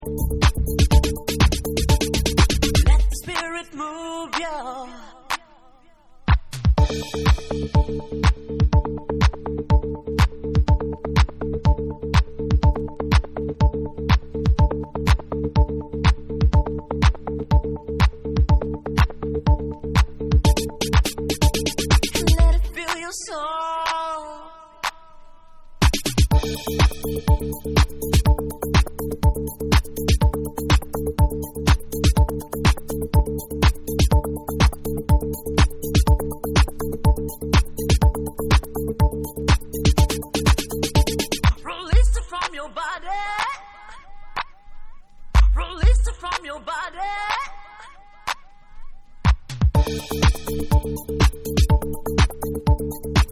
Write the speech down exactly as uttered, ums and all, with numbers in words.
Let the spirit move you. Let it fill your soul. Release it from your body. Release it from your body.